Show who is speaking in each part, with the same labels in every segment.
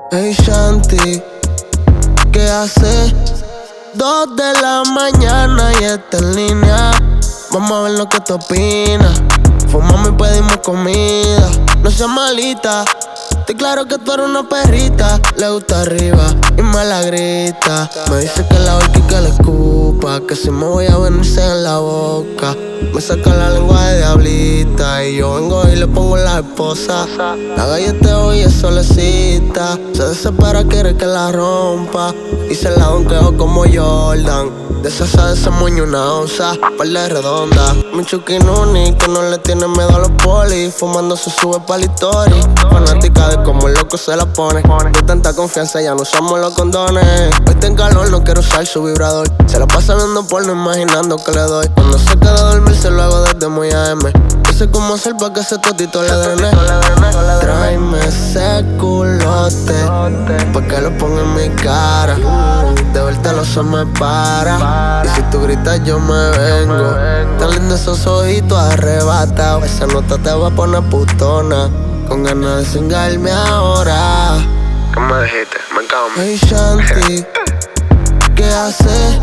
Speaker 1: Hey Shanti, ¿qué haces? 2 de la mañana y está en línea. Vamos a ver lo que tú opinas. Fumamos y pedimos comida. No seas malita, estoy claro que tú eres una perrita. Le gusta arriba y me la grita. Me dice que la orque y que le escupa, que si me voy a venirse en la boca. Me saca la lengua de diablita y yo vengo y le pongo la esposa. La galleteo y es solecita. Se desespera, quiere que la rompa y se la donqueo como Jordan. De ese moño una onza, par de redonda. Mi chuquinuni que no le tiene miedo a los polis. Fumando se sube pa'l story. Fanática de cómo el loco se la pone. De tanta confianza ya no usamos los condones. Hoy está en calor, no quiero usar su vibrador. Se la pasa viendo porno, imaginando que le doy. Cuando se queda a dormir se lo hago desde muy AM. Yo sé cómo hacer pa' que ese totito le drene. Tráeme ese culote, pa' que lo ponga en mi cara. De verte los ojos me para. Y si tú gritas yo me vengo. Tan lindos esos ojitos arrebatados. Esa nota te va a poner putona, con ganas de cingarme ahora.
Speaker 2: ¿Qué me dijiste? Me cago.
Speaker 1: Hey Shanti, ¿qué haces?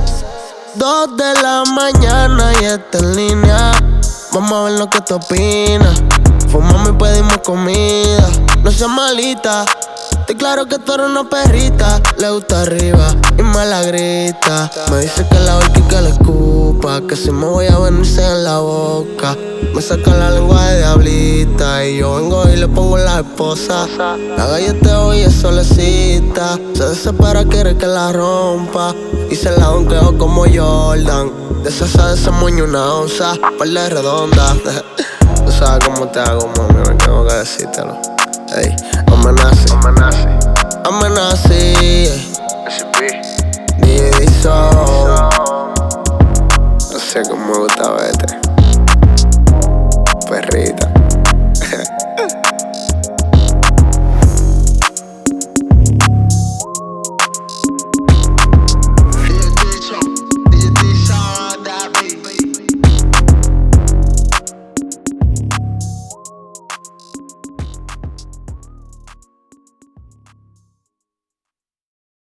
Speaker 1: 2 de la mañana y está en línea. Vamos a ver lo que tú opinas. Fumamos y pedimos comida. No seas malita, estoy claro que tú eres una perrita. Le gusta arriba y me la grita. Me dice que la orque y que le escupa, que si me voy a venirse en la boca. Me saca la lengua de diablita y yo vengo y le pongo la esposa. La galleteo y es solecita. Se desespera, quiere que la rompa y se la donqueo como Jordan. De ese moño una onza, par de redonda. Tú sabes cómo te hago, mami, no tengo que decírtelo. Ey, amenace,
Speaker 2: SCP.
Speaker 1: DJ Dizon.
Speaker 2: No sé cómo me gusta verte.